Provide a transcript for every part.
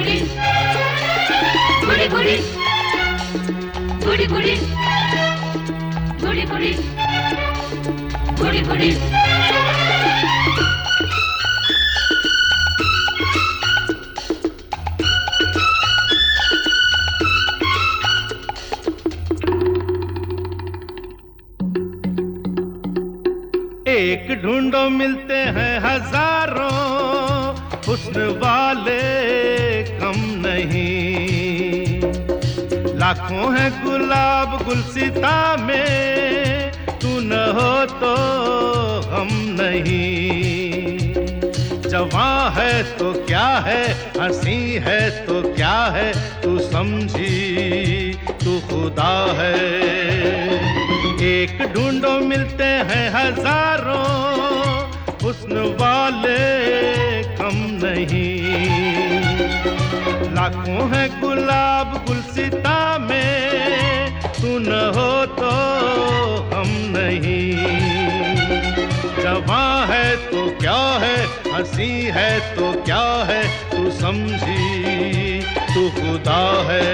बुड़ी बुड़ी बुड़ी बुड़ी बुड़ी बुड़ी बुड़ी बुड़ी बुड़ी एक ढूंढो मिलते हैं हजारों, हुस्न वाले कम नहीं। लाखों हैं गुलाब गुलसिता में, तू न हो तो हम नहीं। जवां है तो क्या है, हंसी है तो क्या है, तू समझी तू खुदा है। एक ढूंढो मिलते हैं हजारों, हुस्न वाले कम नहीं। लाखों हैं गुलाब गुलसिता में, तू न हो तो हम नहीं। जवां है तो क्या है, हंसी है तो क्या है, तू समझी तू खुदा है।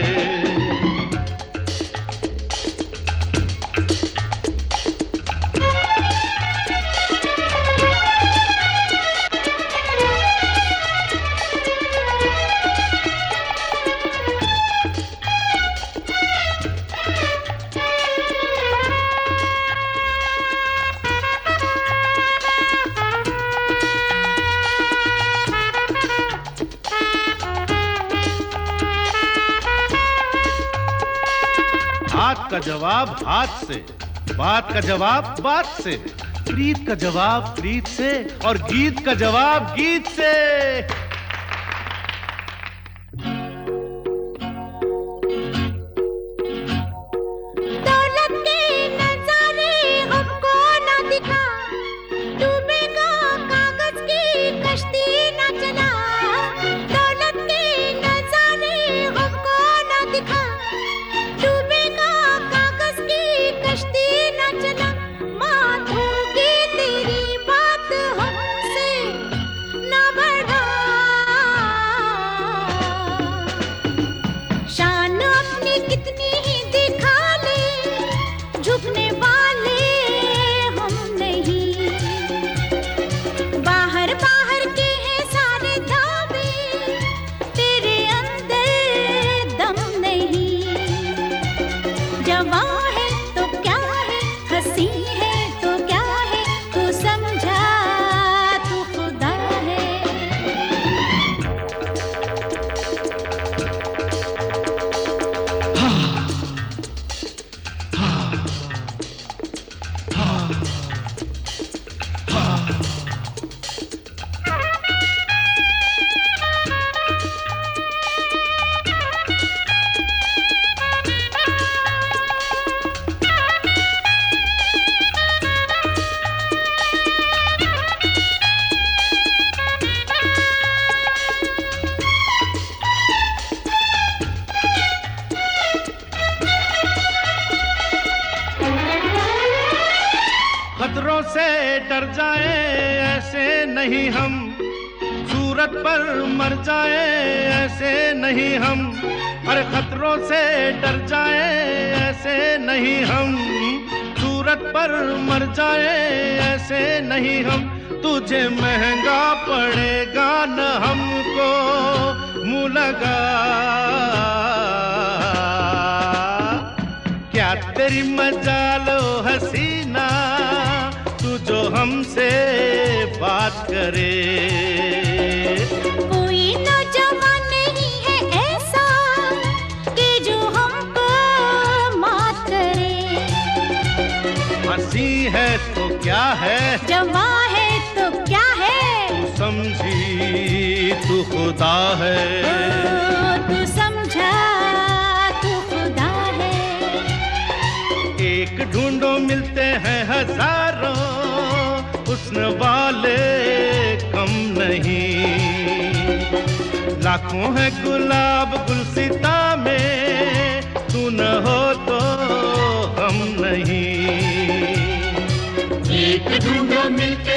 हाथ का जवाब हाथ से, बात का जवाब बात से, प्रीत का जवाब प्रीत से, और गीत का जवाब गीत से। दौलत के नजारे हमको ना दिखा, डूबेगा कागज की कश्ती ना चला। दौलत के नजारे हमको ना दिखा, डूबेगा कागज की कश्ती ना चला। मानूंगी तेरी बात हमसे ना बढ़ा, शान अपनी कितनी ही दिखा ले, झुकने वाले हम नहीं। बाहर बाहर के हैं सारे दावे, तेरे अंदर दम नहीं। जवां है तो क्या है, हंसी है तो क्या है, तू समझा तू खुदा है। खतरों से डर जाए ऐसे नहीं हम, सूरत पर मर जाए ऐसे नहीं हम। अरे खतरों से डर जाए ऐसे नहीं हम, सूरत पर मर जाए ऐसे नहीं हम। तुझे महंगा पड़ेगा न हमको मुँह लगा, क्या तेरी मजालो हसीना, तू जो हमसे बात करे। कोई नौजवान नहीं है ऐसा कि जो हमको मात करे। हंसी है तो क्या है, जवां है तो क्या है, तू समझी तू खुदा है। तू समझा तू खुदा है। एक ढूंढो मिलते हैं हजारों, हुस्न वाले कम नहीं। लाखों हैं गुलाब गुलसिता में, तू न हो तो हम नहीं। एक ढूंढो मिलके